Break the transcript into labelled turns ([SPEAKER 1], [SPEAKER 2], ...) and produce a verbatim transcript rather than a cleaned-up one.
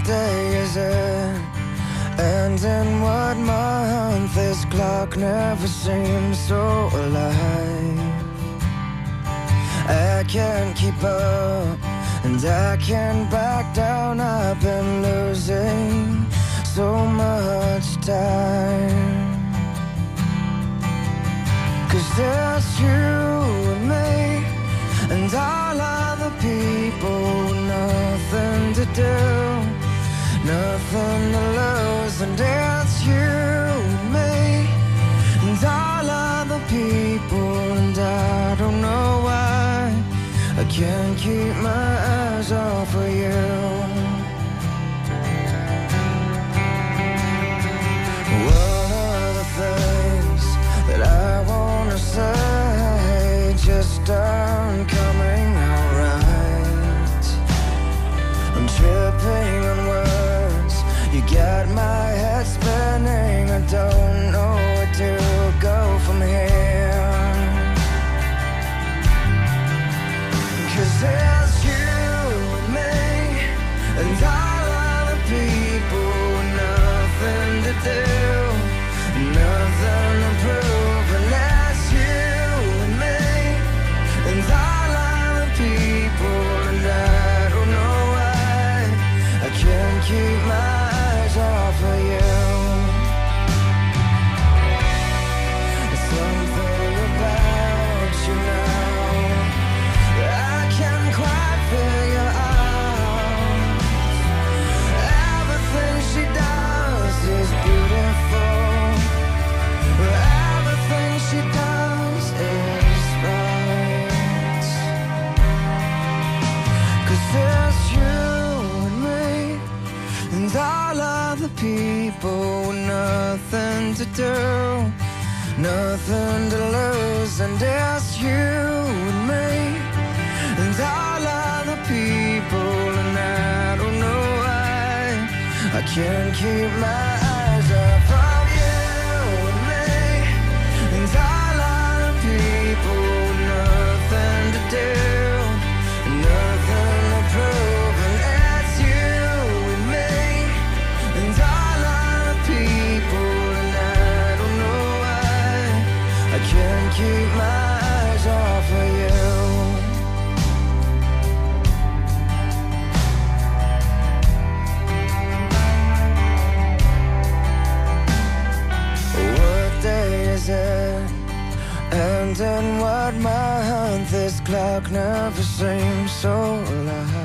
[SPEAKER 1] day is it? And in what month? This clock never seems so alive. I can't keep up, and I can't back down. I've been losing so much time. Cause there's you and me, and all other people, nothing to do, nothing to lose. And it's you and me, and all other people, and I don't know why I can't keep my eyes off of you. One of the things that I wanna say just aren't coming out right. I'm tripping on words, you got my head spinning. I don't know where to go from here. Cause there's you and me, and all other people, nothing to do, nothing to prove. And that's you and me, and all other people, and I don't know why I can't keep my eyes off of you. There's something about you now that I can't quite figure out. Everything she does is beautiful. Everything she does is right. Cause there's you and me, and all other people, nothing to do, nothing to lose. And there's you and me, and all other people, and I don't know why I can't keep my eyes off of you and me, and all other people, nothing to do, nothing to prove. And it's you and me, and all other people, and I don't know why I can't keep my eyes off of you. What day is it? And in what month? This clock never seems so alive.